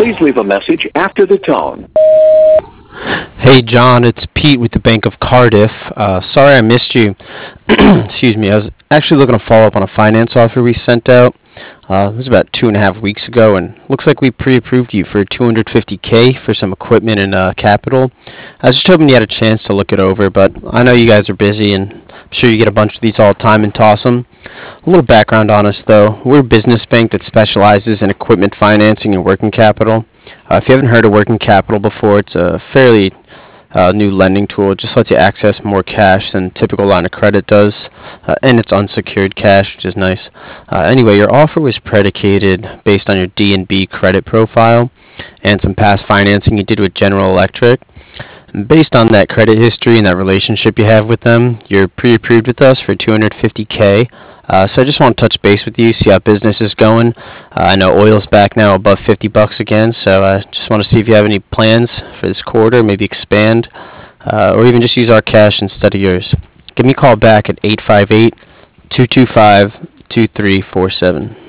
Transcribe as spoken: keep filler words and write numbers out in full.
Please leave a message after the tone. Hey John, it's Pete with the Bank of Cardiff. Uh, sorry I missed you. Excuse me. I was actually looking to follow up on a finance offer we sent out. Uh, it was about two and a half weeks ago, and looks like we pre-approved you for two hundred fifty k for some equipment and uh, capital. I was just hoping you had a chance to look it over, but I know you guys are busy, and I'm sure you get a bunch of these all the time and toss them. A little background on us, though. We're a business bank that specializes in equipment financing and working capital. Uh, if you haven't heard of working capital before, it's a fairly uh, new lending tool. It just lets you access more cash than typical line of credit does, uh, and it's unsecured cash, which is nice. Uh, anyway, your offer was predicated based on your D and B credit profile and some past financing you did with General Electric. And based on that credit history and that relationship you have with them, you're pre-approved with us for two hundred fifty k. Uh, so I just want to touch base with you, see how business is going. Uh, I know oil's back now above fifty bucks again, so I just want to see if you have any plans for this quarter, maybe expand, uh, or even just use our cash instead of yours. Give me a call back at eight five eight, two two five, two three four seven.